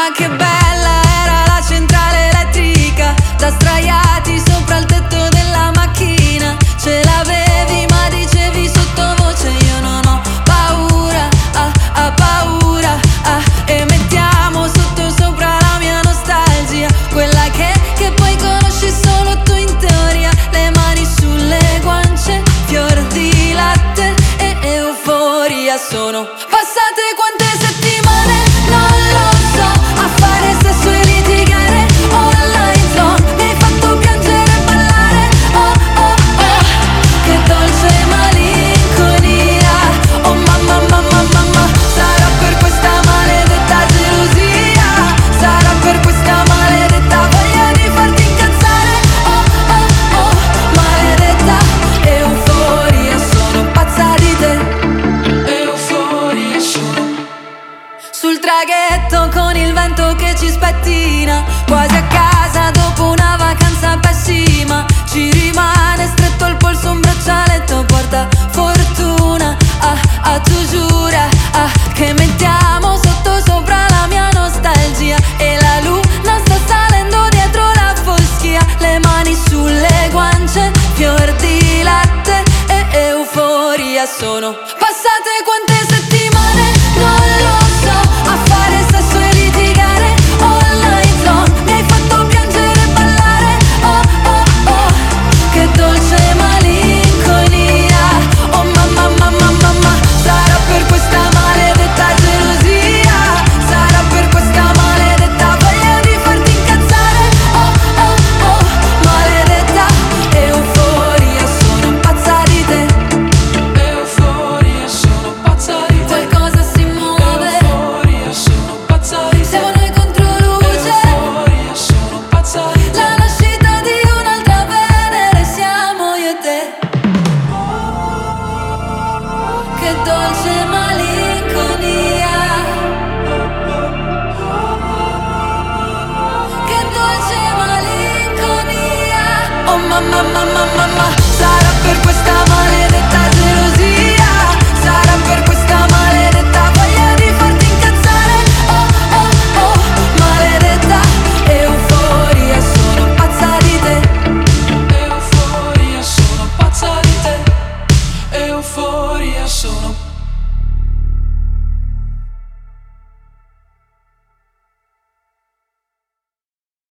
che bella era la centrale elettrica, da sdraiati sopra il tetto della macchina. Ce l'avevi ma dicevi sottovoce io non ho paura, paura, e mettiamo sotto sopra la mia nostalgia, quella che poi conosci solo tu in teoria. Le mani sulle guance, fior di latte e euforia. Sono passate quante settimane, non lo so, a fare sesso e litigare online zone. Mi hai fatto piangere e ballare, oh oh oh, che dolce malinconia. Oh mamma mamma mamma, sarà per questa maledetta gelosia, sarà per questa maledetta voglia di farti incazzare, oh oh oh, maledetta euforia. Sono pazza di te, euforia sono. Sul traghetto con il vento che ci spettina, quasi a casa dopo una vacanza pessima. Ci rimane stretto al polso un braccialetto porta fortuna, tu giura, che mettiamo sotto sopra la mia nostalgia. E la luna sta salendo dietro la foschia. Le mani sulle guance, fior di latte e euforia. Sono passate quante settimane, non lo so, a fare sesso e litigare online zone. Mi hai fatto piangere e ballare, oh oh oh, che dolce malinconia. Oh mamma mamma mamma, sarà per questa maledetta gelosia, sarà per questa maledetta voglia di farti incazzare, oh oh oh, maledetta euforia. Sono pazza di te, euforia, sono pazza di te. Qualcosa si muove, euforia, sono pazza di te. Siamo noi contro luce, euforia, sono pazza di te. La nascita di un'altra Venere siamo io e te. Che dolce malinconia, che dolce malinconia. Oh mamma mamma mamma, sarà per questa